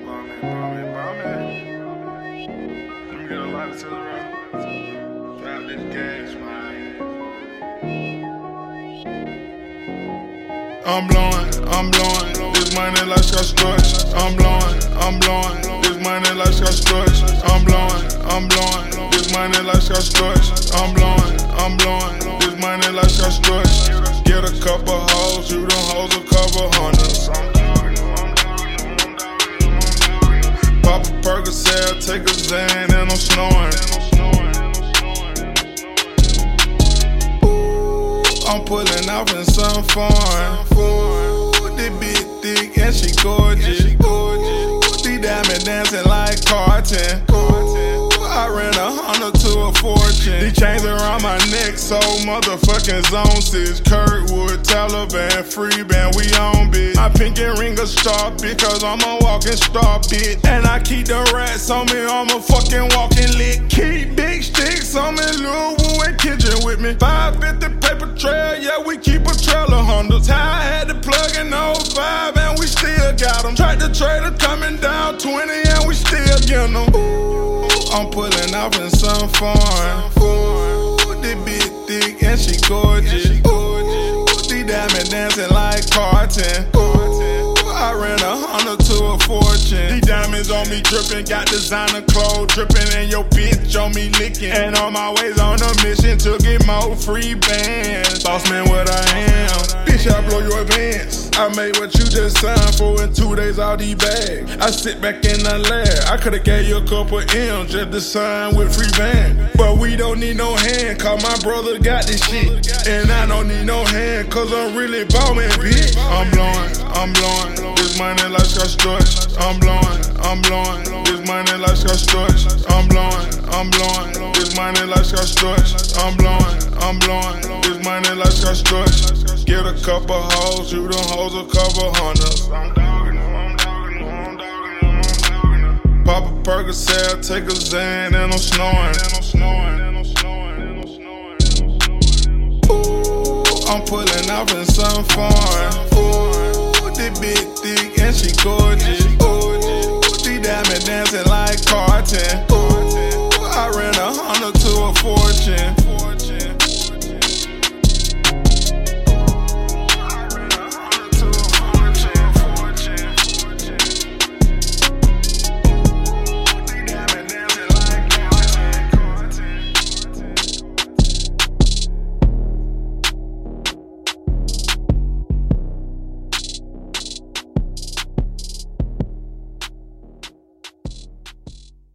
Let me get a lighter to the right. Drop this gas, man. I'm blowing, this money like Scott Storch. I'm blowing, this money like Scott Storch. I'm blowing, this money like Scott Storch. I'm blowing, this money like Scott Storch. Get a couple hoes, you them hoes a couple hundreds. Pop a Percocet, take a Xan, and I'm snoring. I'm pulling off in some foreign. Ooh, this bitch thick and she gorgeous. Ooh, these diamonds dancing like Carton. Ooh, I ran 100 to a fortune. These chains around my neck, so motherfucking zone 6. Kirkwood, Taliban, free band, we on bitch. My pinky ring a star because I'm a walking star bitch. And I keep the rats on me, I'm a fucking walking lick. Keep big sticks on me, Lil Woo and Kitchen with me. 550 paper trail, yeah, we keep a trail of hundreds. How I had to plug in 05 and we still got them. Tractor trailer coming down 20 and we still get them. Ooh, I'm pulling off in some foreign. Ooh, this bitch thick and she gorgeous. Ooh, these diamonds dancing like Carton. Ooh, I ran 100 to a fortune. These diamonds on me dripping, got designer clothes dripping, and your bitch on me licking. And on my ways on a mission to get more free bands. Boss man, what I am. Bitch, I blow your advance. I made what you just signed for in 2 days, all these bags. I sit back in the lab. I could've gave you a couple M's just to sign with free band. But we don't need no hand, cause my brother got this shit. And I don't need no hand, cause I'm really ballin', bitch. I'm blowing, this money like Scott Storch. I'm blowing, this money like Scott Storch. I'm blowing, this money like Scott Storch. I'm blowing, this money like Scott Storch. Get a couple hoes, you them hoes a couple hundreds. Pop a Percocet, take a Xan, and I'm snoring. Ooh, I'm pulling off in some foreign. Ooh, this bitch